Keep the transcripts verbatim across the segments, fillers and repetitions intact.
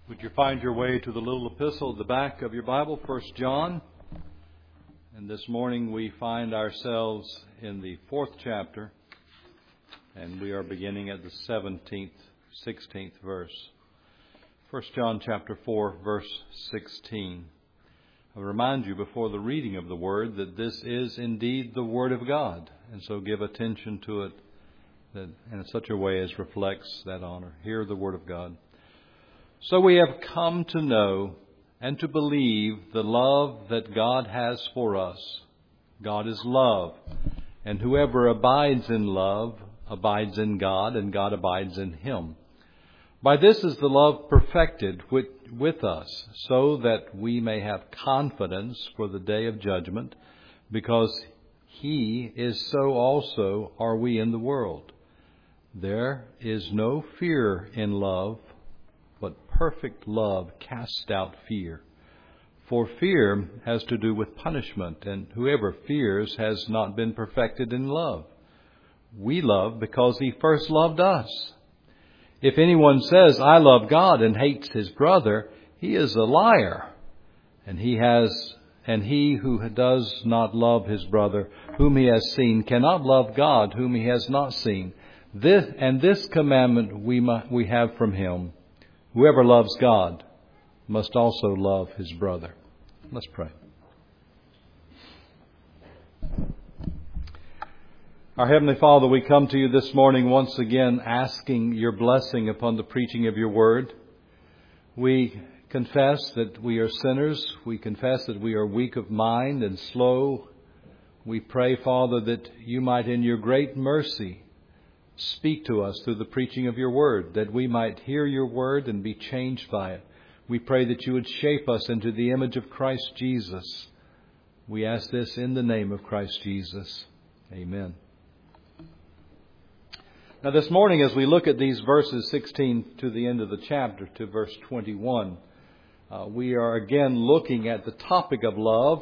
Would you find your way to the little epistle at the back of your Bible, First John? And this morning we find ourselves in the fourth chapter, and we are beginning at the seventeenth, sixteenth verse. First John chapter four, verse sixteen. I remind you before the reading of the Word that this is indeed the Word of God, and so give attention to it that in such a way as reflects that honor. Hear the Word of God. So we have come to know and to believe the love that God has for us. God is love, and whoever abides in love abides in God, and God abides in him. By this is the love perfected with, with us, so that we may have confidence for the day of judgment, because he is so also are we in the world. There is no fear in love, but perfect love casts out fear. For fear has to do with punishment, and whoever fears has not been perfected in love. We love because he first loved us. If anyone says, I love God, and hates his brother, he is a liar. And he has, and he who does not love his brother, whom he has seen, cannot love God, whom he has not seen. This and this commandment we we have from him: whoever loves God must also love his brother. Let's pray. Our Heavenly Father, we come to you this morning once again asking your blessing upon the preaching of your word. We confess that we are sinners. We confess that we are weak of mind and slow. We pray, Father, that you might in your great mercy speak to us through the preaching of your word, that we might hear your word and be changed by it. We pray that you would shape us into the image of Christ Jesus. We ask this in the name of Christ Jesus. Amen. Now this morning, as we look at these verses sixteen to the end of the chapter, to verse twenty-one, uh, we are again looking at the topic of love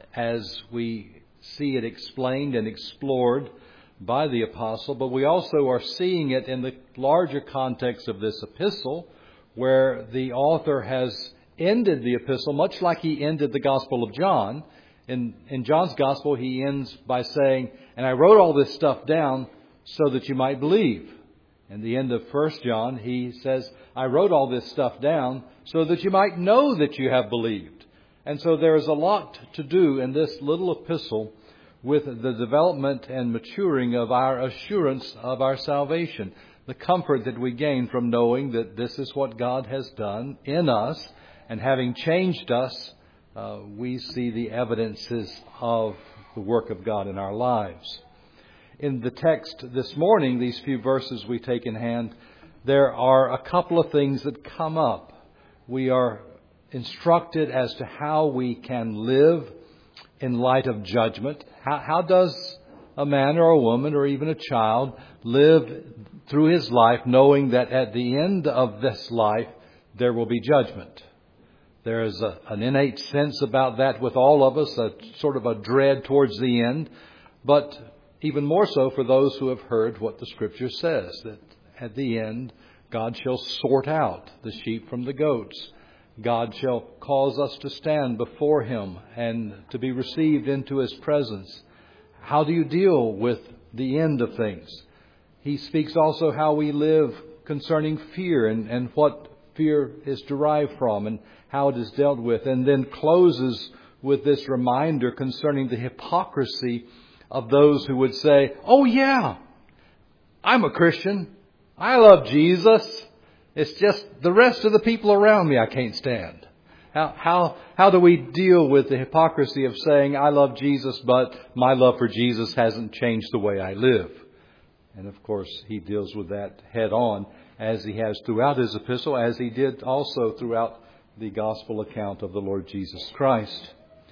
as we see it explained and explored by the apostle, but we also are seeing it in the larger context of this epistle, where the author has ended the epistle much like he ended the Gospel of John. In, in John's Gospel, he ends by saying, and I wrote all this stuff down so that you might believe. In the end of First John, he says, I wrote all this stuff down so that you might know that you have believed. And so there is a lot to do in this little epistle with the development and maturing of our assurance of our salvation. The comfort that we gain from knowing that this is what God has done in us, and having changed us, uh, we see the evidences of the work of God in our lives. In the text this morning, these few verses we take in hand, there are a couple of things that come up. We are instructed as to how we can live in light of judgment. How, how does a man or a woman or even a child live through his life knowing that at the end of this life there will be judgment? There is a, an innate sense about that with all of us, a sort of a dread towards the end, but even more so for those who have heard what the Scripture says, that at the end God shall sort out the sheep from the goats. God shall cause us to stand before him and to be received into his presence. How do you deal with the end of things? He speaks also how we live concerning fear and, and what fear is derived from and how it is dealt with. And then closes with this reminder concerning the hypocrisy of those who would say, oh yeah, I'm a Christian. I love Jesus. It's just the rest of the people around me I can't stand. How how how do we deal with the hypocrisy of saying I love Jesus, but my love for Jesus hasn't changed the way I live? And of course, he deals with that head on, as he has throughout his epistle, as he did also throughout the gospel account of the Lord Jesus Christ.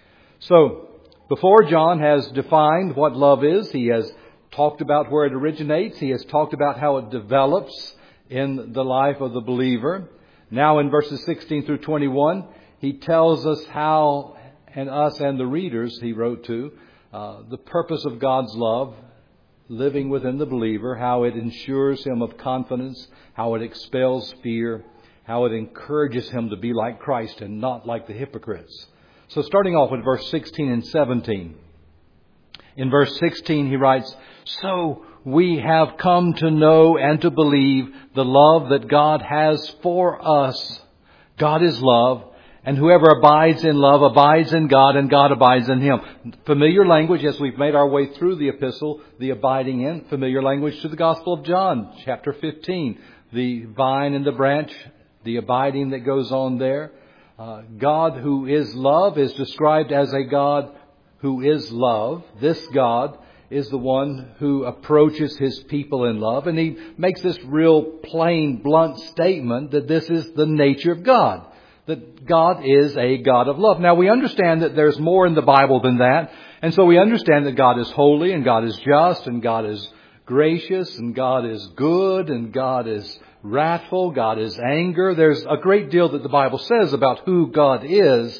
So, before John has defined what love is, he has talked about where it originates. He has talked about how it develops in the life of the believer. Now in verses sixteen through twenty-one, he tells us how, and us and the readers he wrote to, uh, the purpose of God's love living within the believer, how it ensures him of confidence, how it expels fear, how it encourages him to be like Christ and not like the hypocrites. So starting off with verse sixteen and seventeen. In verse sixteen he writes, "So we have come to know and to believe the love that God has for us. God is love, and whoever abides in love abides in God, and God abides in him." Familiar language as we've made our way through the epistle, the abiding in. Familiar language to the Gospel of John, chapter fifteen. The vine and the branch, the abiding that goes on there. Uh, God who is love is described as a God who is love. This God is the one who approaches His people in love. And He makes this real plain, blunt statement that this is the nature of God. That God is a God of love. Now we understand that there's more in the Bible than that. And so we understand that God is holy and God is just and God is gracious and God is good and God is wrathful. God is anger. There's a great deal that the Bible says about who God is.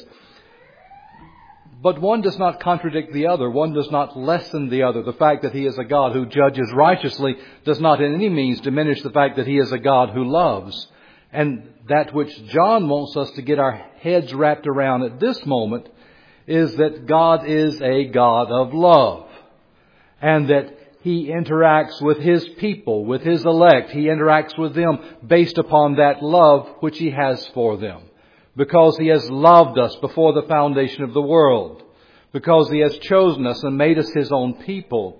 But one does not contradict the other. One does not lessen the other. The fact that He is a God who judges righteously does not in any means diminish the fact that He is a God who loves. And that which John wants us to get our heads wrapped around at this moment is that God is a God of love. And that He interacts with His people, with His elect. He interacts with them based upon that love which He has for them. Because He has loved us before the foundation of the world. Because He has chosen us and made us His own people.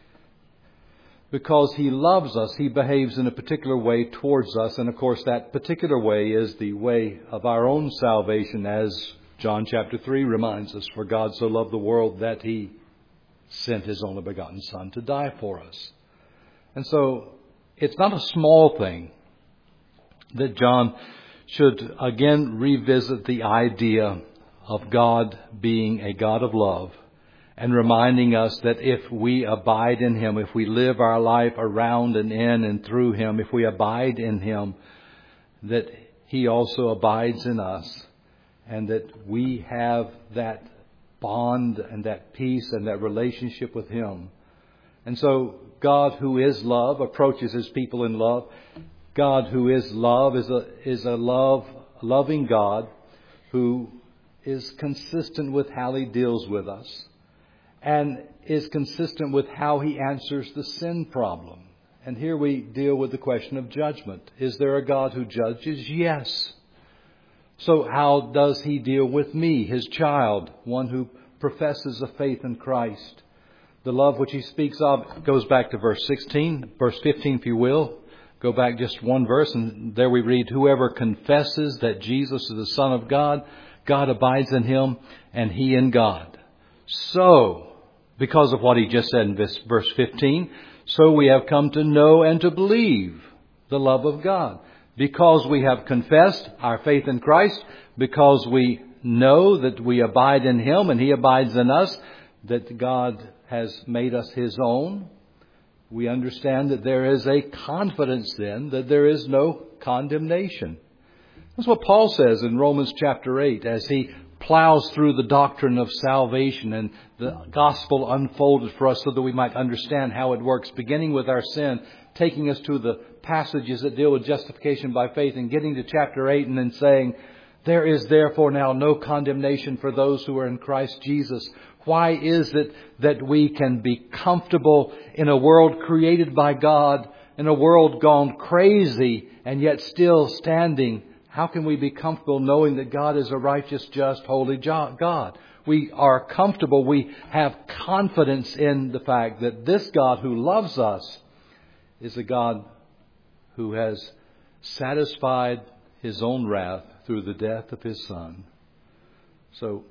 Because He loves us, He behaves in a particular way towards us. And of course that particular way is the way of our own salvation, as John chapter three reminds us. For God so loved the world that He sent His only begotten Son to die for us. And so it's not a small thing that John should again revisit the idea of God being a God of love and reminding us that if we abide in Him, if we live our life around and in and through Him, if we abide in Him, that He also abides in us and that we have that bond and that peace and that relationship with Him. And so God who is love approaches His people in love. God who is love is a is a love loving God who is consistent with how He deals with us and is consistent with how He answers the sin problem. And here we deal with the question of judgment. Is there a God who judges? Yes. So how does He deal with me, His child, one who professes a faith in Christ? The love which He speaks of goes back to verse sixteen, verse fifteen if you will. Go back just one verse and there we read, "Whoever confesses that Jesus is the Son of God, God abides in him and he in God." So, because of what he just said in verse fifteen, so we have come to know and to believe the love of God. Because we have confessed our faith in Christ, because we know that we abide in Him and He abides in us, that God has made us His own, we understand that there is a confidence then that there is no condemnation. That's what Paul says in Romans chapter eight as he plows through the doctrine of salvation and the gospel unfolded for us so that we might understand how it works, beginning with our sin, taking us to the passages that deal with justification by faith and getting to chapter eight and then saying, "There is therefore now no condemnation for those who are in Christ Jesus." Why is it that we can be comfortable in a world created by God, in a world gone crazy, and yet still standing? How can we be comfortable knowing that God is a righteous, just, holy God? We are comfortable. We have confidence in the fact that this God who loves us is a God who has satisfied His own wrath through the death of His Son. So,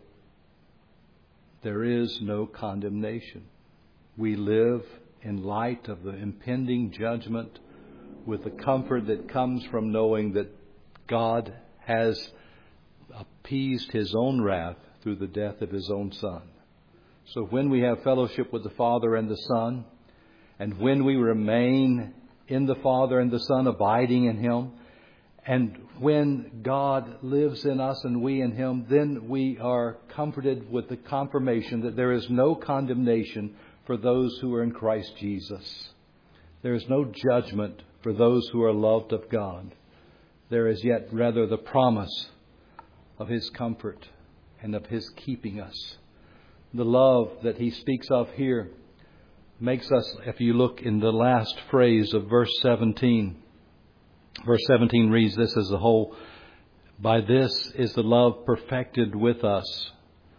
there is no condemnation. We live in light of the impending judgment with the comfort that comes from knowing that God has appeased His own wrath through the death of His own Son. So when we have fellowship with the Father and the Son, and when we remain in the Father and the Son, abiding in Him, and when God lives in us and we in Him, then we are comforted with the confirmation that there is no condemnation for those who are in Christ Jesus. There is no judgment for those who are loved of God. there is yet rather the promise of His comfort and of His keeping us. The love that He speaks of here makes us, if you look in the last phrase of verse seventeen, verse seventeen reads this as a whole, "By this is the love perfected with us,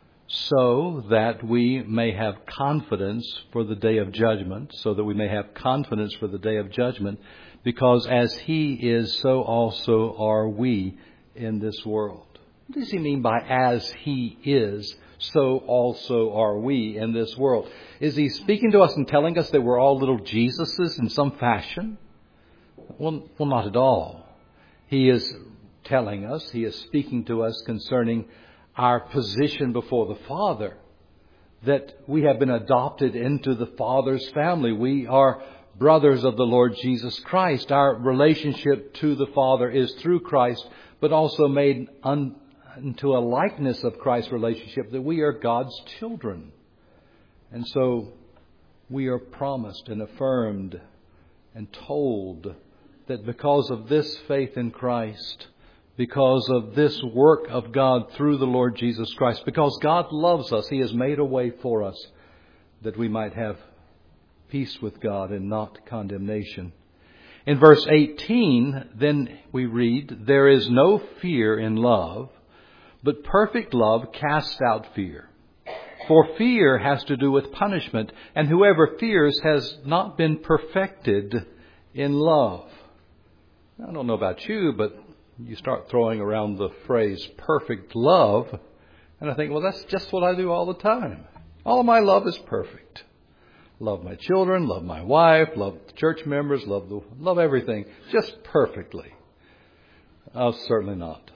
so that we may have confidence for the day of judgment," so that we may have confidence for the day of judgment, because as He is, so also are we in this world. What does He mean by as He is, so also are we in this world? Is He speaking to us and telling us that we're all little Jesuses in some fashion? Well, well, not at all. He is telling us, He is speaking to us concerning our position before the Father, that we have been adopted into the Father's family. We are brothers of the Lord Jesus Christ. Our relationship to the Father is through Christ, but also made un- into a likeness of Christ's relationship, that we are God's children. And so we are promised and affirmed and told that because of this faith in Christ, because of this work of God through the Lord Jesus Christ, because God loves us, He has made a way for us that we might have peace with God and not condemnation. In verse eighteen, then we read, "There is no fear in love, but perfect love casts out fear. For fear has to do with punishment, and whoever fears has not been perfected in love." I don't know about you, but you start throwing around the phrase perfect love, and I think, well, that's just what I do all the time. All of my love is perfect. Love my children, love my wife, love the church members, love the, love everything, just perfectly. Oh, certainly not.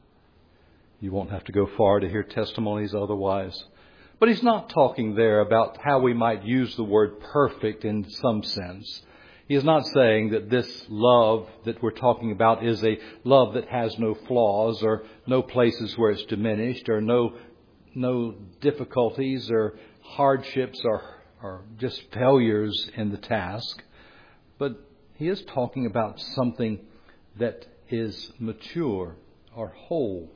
You won't have to go far to hear testimonies otherwise. But he's not talking there about how we might use the word perfect in some sense. He is not saying that this love that we're talking about is a love that has no flaws or no places where it's diminished or no no difficulties or hardships or, or just failures in the task. But he is talking about something that is mature or whole.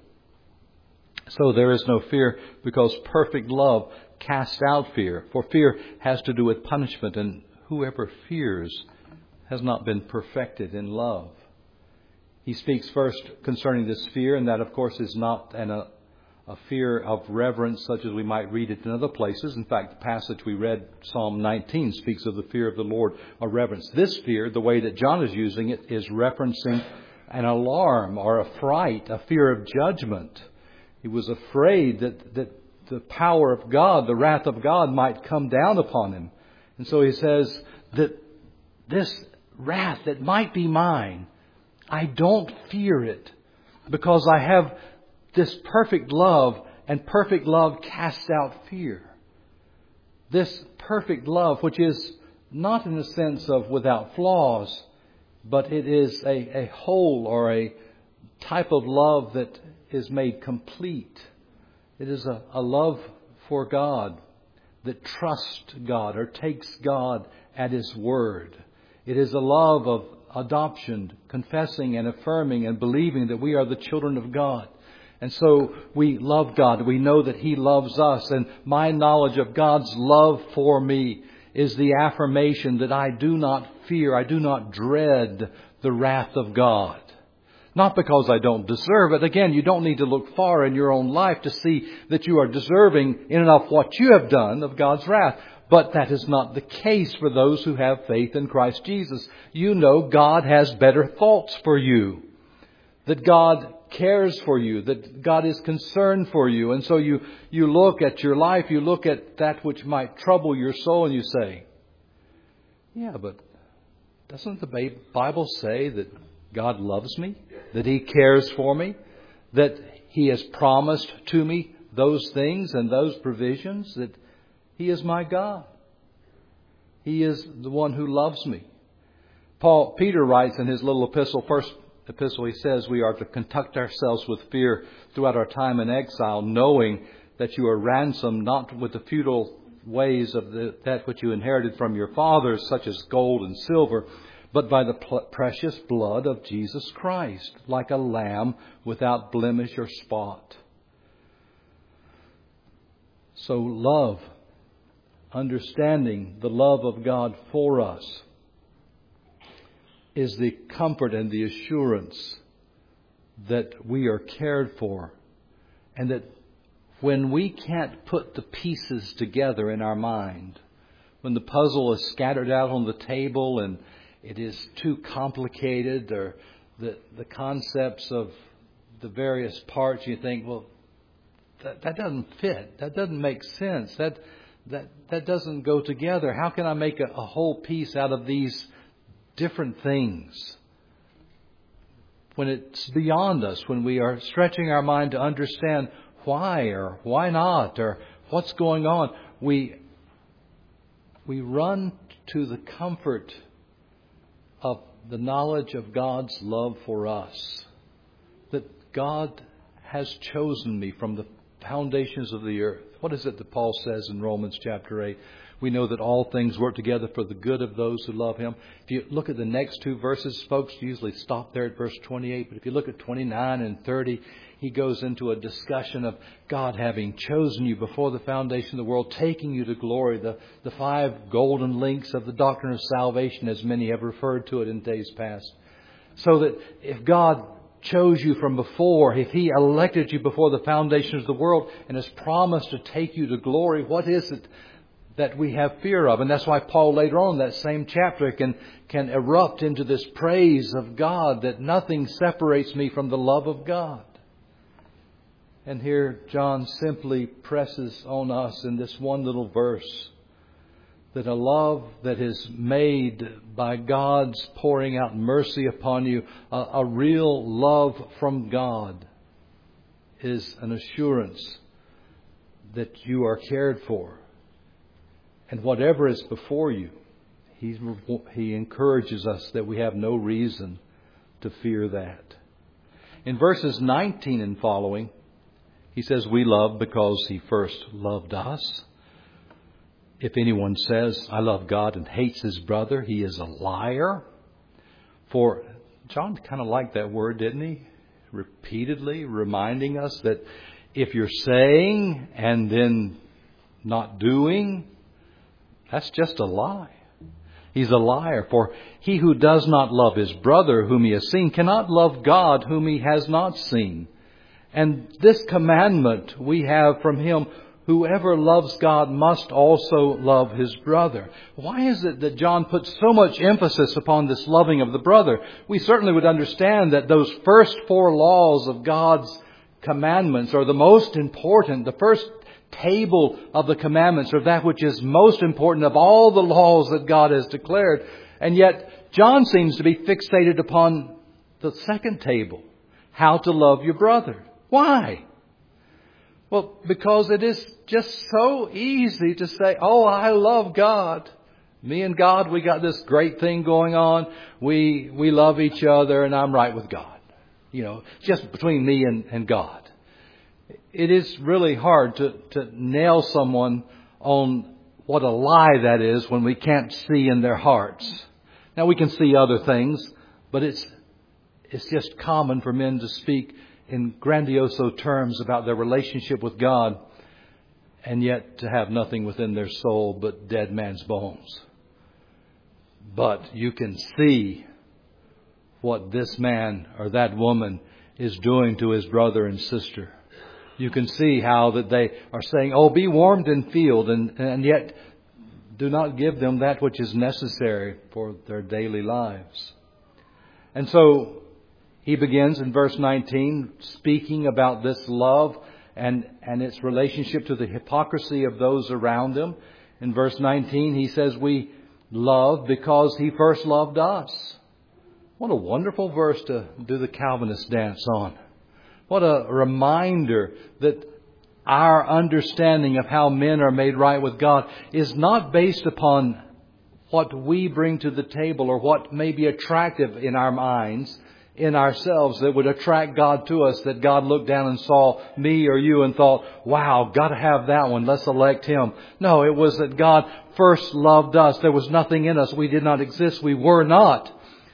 So there is no fear because perfect love casts out fear. For fear has to do with punishment, and whoever fears has not been perfected in love. He speaks first concerning this fear, and that, of course, is not an, a, a fear of reverence such as we might read it in other places. In fact, the passage we read, Psalm nineteen, speaks of the fear of the Lord, a reverence. This fear, the way that John is using it, is referencing an alarm or a fright, a fear of judgment. He was afraid that, that the power of God, the wrath of God, might come down upon him. And so he says that this wrath that might be mine, I don't fear it because I have this perfect love, and perfect love casts out fear. This perfect love, which is not in the sense of without flaws, but it is a, a whole or a type of love that is made complete. It is a, a love for God that trusts God or takes God at His word. It is a love of adoption, confessing and affirming and believing that we are the children of God. And so we love God. We know that He loves us. And my knowledge of God's love for me is the affirmation that I do not fear, I do not dread the wrath of God. Not because I don't deserve it. Again, you don't need to look far in your own life to see that you are deserving in and of what you have done of God's wrath. But that is not the case for those who have faith in Christ Jesus. You know God has better thoughts for you. That God cares for you. That God is concerned for you. And so you, you look at your life, you look at that which might trouble your soul, and you say, yeah, but doesn't the Bible say that God loves me? That He cares for me? That He has promised to me those things and those provisions? That He is my God. He is the one who loves me. Paul, Peter writes in his little epistle, first epistle, he says we are to conduct ourselves with fear throughout our time in exile, knowing that you are ransomed not with the futile ways of the, that which you inherited from your fathers, such as gold and silver, but by the pl- precious blood of Jesus Christ, like a lamb without blemish or spot. So love, understanding the love of God for us, is the comfort and the assurance that we are cared for, and that when we can't put the pieces together in our mind, when the puzzle is scattered out on the table and it is too complicated, or the, the concepts of the various parts, you think, well, that, that doesn't fit. That doesn't make sense. That, that, that doesn't go together. How can I make a, a whole piece out of these different things? When it's beyond us, when we are stretching our mind to understand why or why not or what's going on, we we run to the comfort of the knowledge of God's love for us. That God has chosen me from the foundations of the earth. What is it that Paul says in Romans chapter eight? We know that all things work together for the good of those who love Him. If you look at the next two verses, folks usually stop there at verse twenty-eight. But if you look at twenty-nine and thirty, he goes into a discussion of God having chosen you before the foundation of the world, taking you to glory. The, the five golden links of the doctrine of salvation, as many have referred to it in days past. So that if God chose you from before, if He elected you before the foundations of the world and has promised to take you to glory, what is it that we have fear of? And that's why Paul later on in that same chapter can, can erupt into this praise of God, that nothing separates me from the love of God. And here John simply presses on us in this one little verse that a love that is made by God's pouring out mercy upon you, a, a real love from God, is an assurance that you are cared for. And whatever is before you, he, he encourages us that we have no reason to fear that. In verses nineteen and following, he says, we love because He first loved us. If anyone says, I love God and hates his brother, he is a liar. For John kind of liked that word, didn't he? Repeatedly reminding us that if you're saying and then not doing, that's just a lie. He's a liar. For he who does not love his brother whom he has seen cannot love God whom he has not seen. And this commandment we have from Him, whoever loves God must also love his brother. Why is it that John puts so much emphasis upon this loving of the brother? We certainly would understand that those first four laws of God's commandments are the most important. The first table of the commandments are that which is most important of all the laws that God has declared. And yet John seems to be fixated upon the second table, how to love your brother. Why? Well, because it is just so easy to say, oh, I love God. Me and God, we got this great thing going on. We we love each other and I'm right with God. You know, just between me and, and God. It is really hard to, to nail someone on what a lie that is when we can't see in their hearts. Now, we can see other things, but it's it's just common for men to speak in grandioso terms about their relationship with God, and yet to have nothing within their soul but dead man's bones. But you can see what this man or that woman is doing to his brother and sister. You can see how that they are saying, oh, be warmed and filled, and, and yet do not give them that which is necessary for their daily lives. And so he begins in verse nineteen speaking about this love and, and its relationship to the hypocrisy of those around him. In verse nineteen, he says, we love because He first loved us. What a wonderful verse to do the Calvinist dance on. What a reminder that our understanding of how men are made right with God is not based upon what we bring to the table or what may be attractive in our minds, in ourselves, that would attract God to us, that God looked down and saw me or you and thought, wow, got to have that one. Let's elect him. No, it was that God first loved us. There was nothing in us. We did not exist. We were not.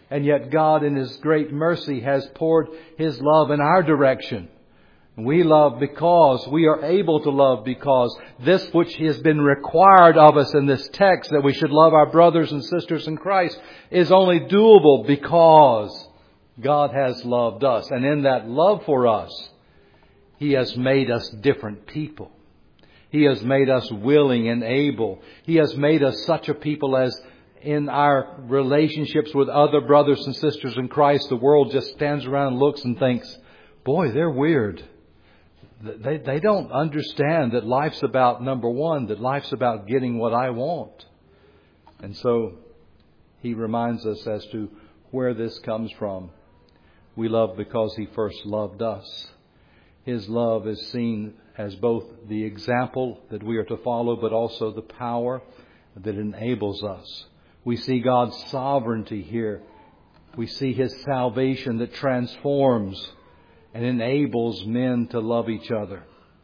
And yet God in His great mercy has poured His love in our direction. We love because we are able to love because this which has been required of us in this text, that we should love our brothers and sisters in Christ, is only doable because God has loved us. And in that love for us, He has made us different people. He has made us willing and able. He has made us such a people as in our relationships with other brothers and sisters in Christ, the world just stands around and looks and thinks, boy, they're weird. They, they don't understand that life's about, number one, that life's about getting what I want. And so He reminds us as to where this comes from. We love because He first loved us. His love is seen as both the example that we are to follow, but also the power that enables us. We see God's sovereignty here. We see His salvation that transforms and enables men to love each other.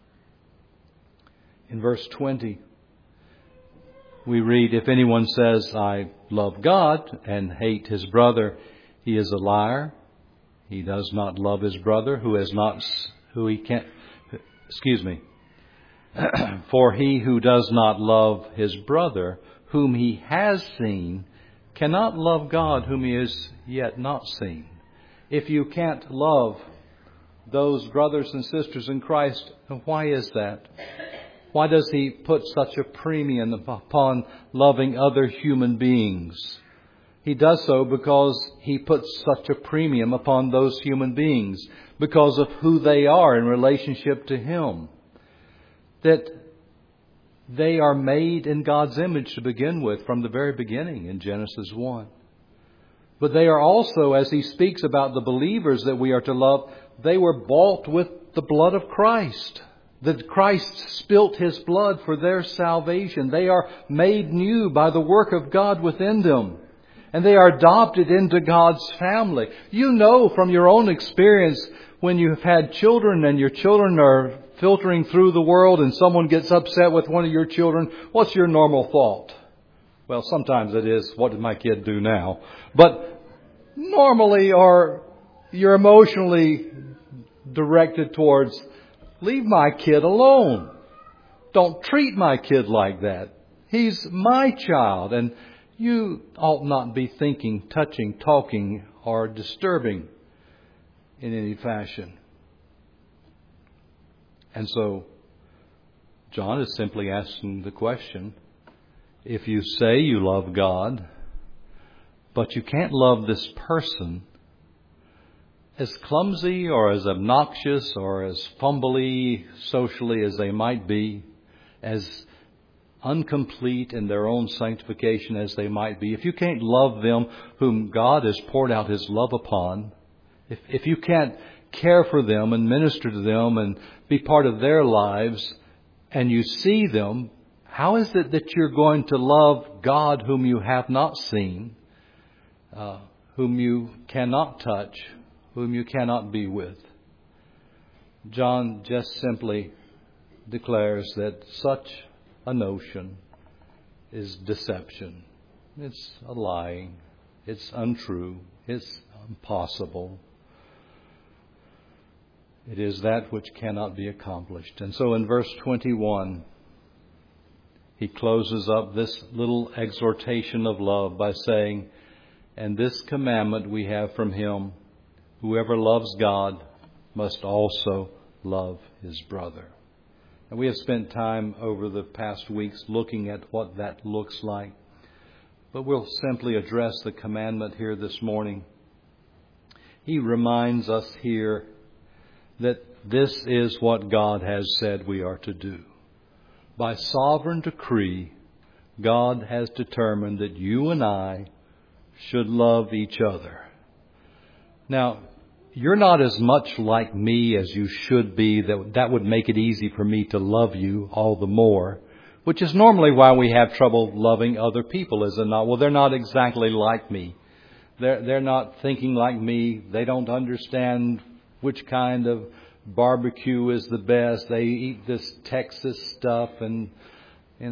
In verse twenty, we read, if anyone says, I love God and hate his brother, he is a liar. He does not love his brother who has not, who he can't, excuse me. For he who does not love his brother whom he has seen cannot love God whom he has yet not seen. If you can't love those brothers and sisters in Christ, why is that? Why does He put such a premium upon loving other human beings? He does so because He puts such a premium upon those human beings because of who they are in relationship to Him. That they are made in God's image to begin with from the very beginning in Genesis one. But they are also, as He speaks about the believers that we are to love, they were bought with the blood of Christ. That Christ spilt His blood for their salvation. They are made new by the work of God within them. And they are adopted into God's family. You know from your own experience when you've had children and your children are filtering through the world and someone gets upset with one of your children, what's your normal thought? Well, sometimes it is, what did my kid do now? But normally, or you're emotionally directed towards, leave my kid alone. Don't treat my kid like that. He's my child. And you ought not be thinking, touching, talking, or disturbing in any fashion. And so, John is simply asking the question, if you say you love God, but you can't love this person, as clumsy or as obnoxious or as fumbly socially as they might be, as incomplete in their own sanctification as they might be, if you can't love them whom God has poured out His love upon, if, if you can't care for them and minister to them and be part of their lives, and you see them, how is it that you're going to love God whom you have not seen, uh, whom you cannot touch, whom you cannot be with? John just simply declares that such a notion is deception. It's a lie. It's untrue. It's impossible. It is that which cannot be accomplished. And so in verse twenty-one, he closes up this little exhortation of love by saying, and this commandment we have from Him, whoever loves God must also love his brother. And we have spent time over the past weeks looking at what that looks like. But we'll simply address the commandment here this morning. He reminds us here that this is what God has said we are to do. By sovereign decree, God has determined that you and I should love each other. Now, you're not as much like me as you should be. That that would make it easy for me to love you all the more, which is normally why we have trouble loving other people, is it not? Well, they're not exactly like me. They're, they're not thinking like me. They don't understand which kind of barbecue is the best. They eat this Texas stuff, and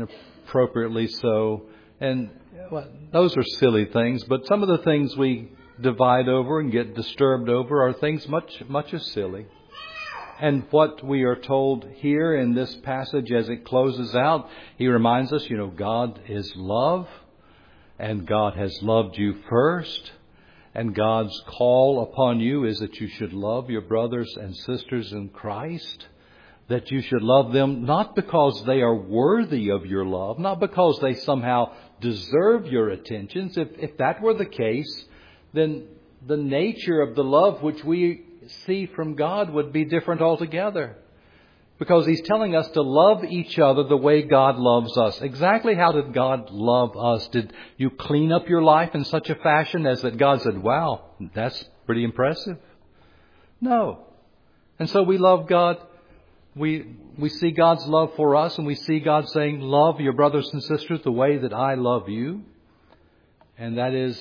inappropriately so. And well, those are silly things. But some of the things we divide over and get disturbed over are things much, much as silly. And what we are told here in this passage as it closes out, he reminds us, you know, God is love, and God has loved you first, and God's call upon you is that you should love your brothers and sisters in Christ, that you should love them not because they are worthy of your love, not because they somehow deserve your attentions. If, if that were the case, then the nature of the love which we see from God would be different altogether. Because He's telling us to love each other the way God loves us. Exactly how did God love us? Did you clean up your life in such a fashion as that God said, wow, that's pretty impressive? No. And so we love God. We we see God's love for us, and we see God saying, love your brothers and sisters the way that I love you. And that is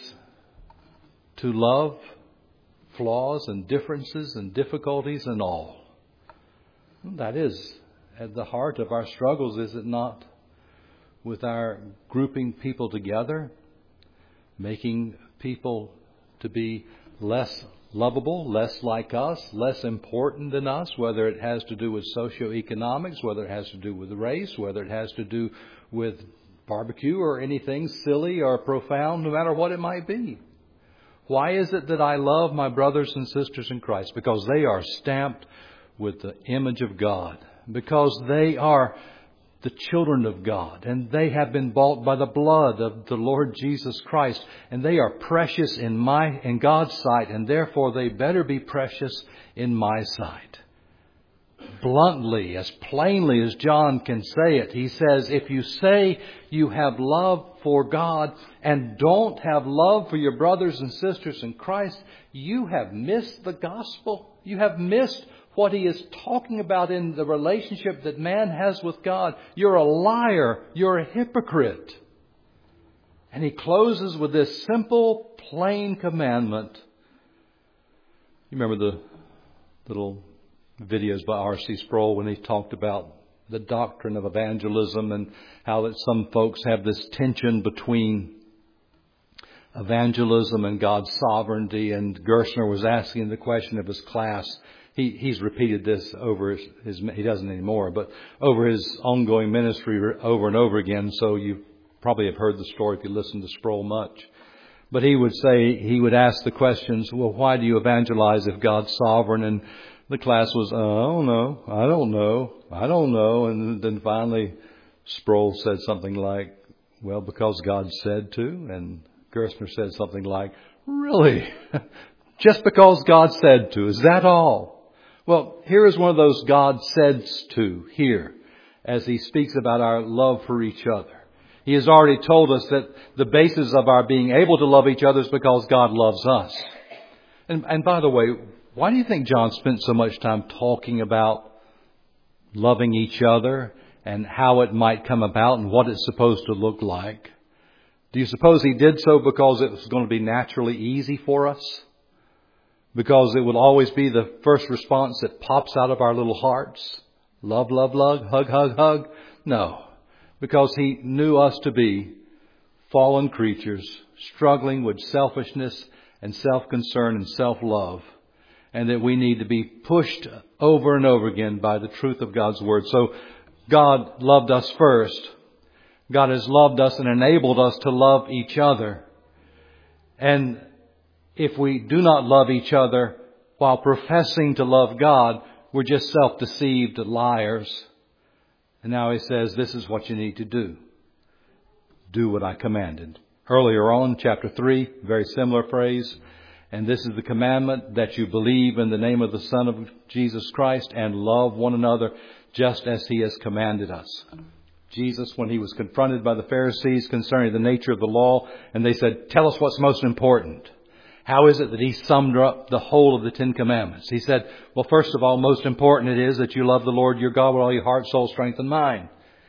to love flaws and differences and difficulties and all. That is at the heart of our struggles, is it not? With our grouping people together, making people to be less lovable, less like us, less important than us, whether it has to do with socioeconomics, whether it has to do with race, whether it has to do with barbecue or anything silly or profound, no matter what it might be. Why is it that I love my brothers and sisters in Christ? Because they are stamped with the image of God. Because they are the children of God. And they have been bought by the blood of the Lord Jesus Christ. And they are precious in my in God's sight. And therefore they better be precious in my sight. Bluntly, as plainly as John can say it, he says, if you say you have love for God and don't have love for your brothers and sisters in Christ, you have missed the gospel. You have missed what He is talking about in the relationship that man has with God. You're a liar. You're a hypocrite. And He closes with this simple, plain commandment. You remember the little videos by R C Sproul when he talked about the doctrine of evangelism and how that some folks have this tension between evangelism and God's sovereignty. And Gerstner was asking the question of his class. He, he's repeated this over his, his, he doesn't anymore, but over his ongoing ministry over and over again. So you probably have heard the story if you listen to Sproul much. But he would say, he would ask the questions, well, why do you evangelize if God's sovereign? And the class was, uh, I don't know, I don't know, I don't know. And then finally Sproul said something like, well, because God said to. And Gerstner said something like, really? Just because God said to, is that all? Well, here is one of those God said to here as he speaks about our love for each other. He has already told us that the basis of our being able to love each other is because God loves us. And, and by the way, why do you think John spent so much time talking about loving each other and how it might come about and what it's supposed to look like? Do you suppose he did so because it was going to be naturally easy for us? Because it will always be the first response that pops out of our little hearts? Love, love, love, hug, hug, hug? No. Because he knew us to be fallen creatures, struggling with selfishness and self-concern and self-love. And that we need to be pushed over and over again by the truth of God's Word. So God loved us first. God has loved us and enabled us to love each other. And if we do not love each other while professing to love God, we're just self-deceived liars. And now he says, this is what you need to do. Do what I commanded. Earlier on, chapter three, very similar phrase. And this is the commandment, that you believe in the name of the Son of Jesus Christ and love one another just as he has commanded us. Jesus, when he was confronted by the Pharisees concerning the nature of the law, and they said, tell us what's most important. How is it that he summed up the whole of the Ten Commandments? He said, well, first of all, most important it is that you love the Lord your God with all your heart, soul, strength, and mind.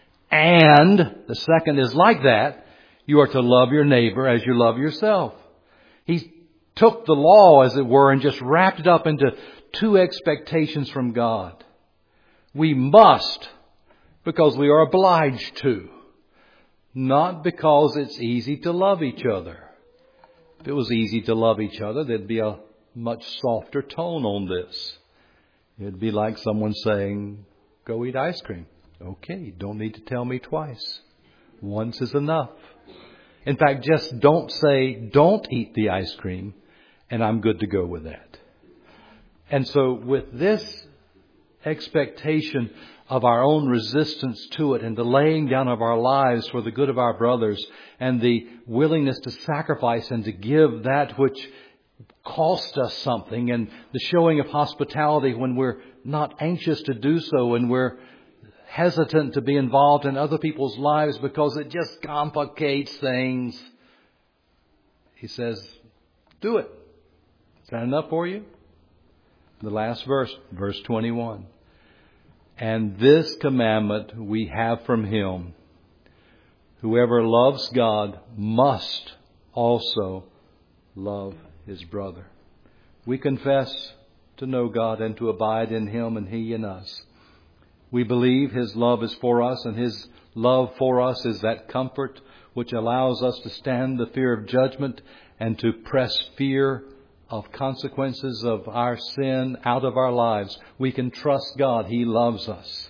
And the second is like that. You are to love your neighbor as you love yourself. He took the law, as it were, and just wrapped it up into two expectations from God. We must, because we are obliged to. Not because it's easy to love each other. If it was easy to love each other, there'd be a much softer tone on this. It'd be like someone saying, go eat ice cream. Okay, don't need to tell me twice. Once is enough. In fact, just don't say, don't eat the ice cream, and I'm good to go with that. And so with this expectation of our own resistance to it and the laying down of our lives for the good of our brothers and the willingness to sacrifice and to give that which cost us something and the showing of hospitality when we're not anxious to do so and we're hesitant to be involved in other people's lives because it just complicates things. He says, do it. Is that enough for you? The last verse, verse twenty-one. And this commandment we have from Him. Whoever loves God must also love his brother. We confess to know God and to abide in Him and He in us. We believe His love is for us, and His love for us is that comfort which allows us to stand the fear of judgment and to press fear of consequences of our sin out of our lives. We can trust God. He loves us.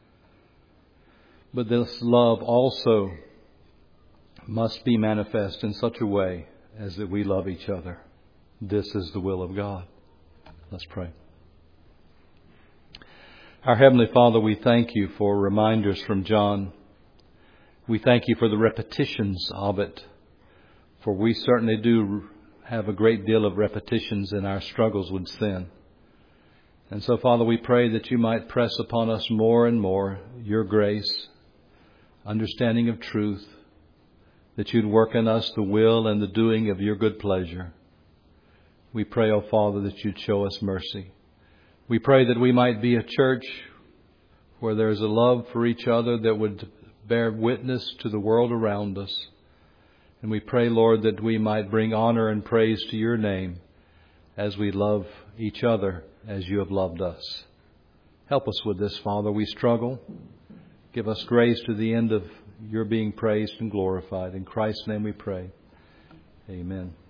But this love also must be manifest in such a way as that we love each other. This is the will of God. Let's pray. Our Heavenly Father, we thank You for reminders from John. We thank You for the repetitions of it, for we certainly do have a great deal of repetitions in our struggles with sin. And so, Father, we pray that You might press upon us more and more Your grace, understanding of truth, that You'd work in us the will and the doing of Your good pleasure. We pray, O Father, that You'd show us mercy. We pray that we might be a church where there's a love for each other that would bear witness to the world around us. And we pray, Lord, that we might bring honor and praise to Your name as we love each other as You have loved us. Help us with this, Father. We struggle. Give us grace to the end of Your being praised and glorified. In Christ's name we pray. Amen.